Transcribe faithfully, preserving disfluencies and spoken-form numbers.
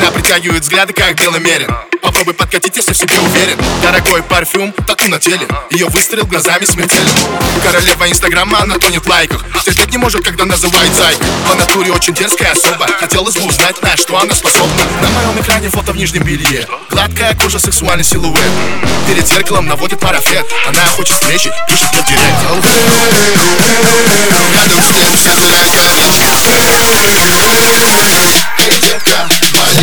Она притягивает взгляды, как белый мерин. Попробуй подкатить, если в себе уверен. Дорогой парфюм, тату на теле. Ее выстрел глазами смертелен. Королева инстаграма, она тонет в лайках. Терпеть не может, когда называет зайкой. По натуре очень дерзкая особа. Хотелось бы узнать, на что она способна. На моем экране фото в нижнем белье. Гладкая кожа, сексуальный силуэт. Перед зеркалом наводит парафет. Она хочет встречи, пишет мне в директ. Рядом с ней вся заряжена. Эй, детка,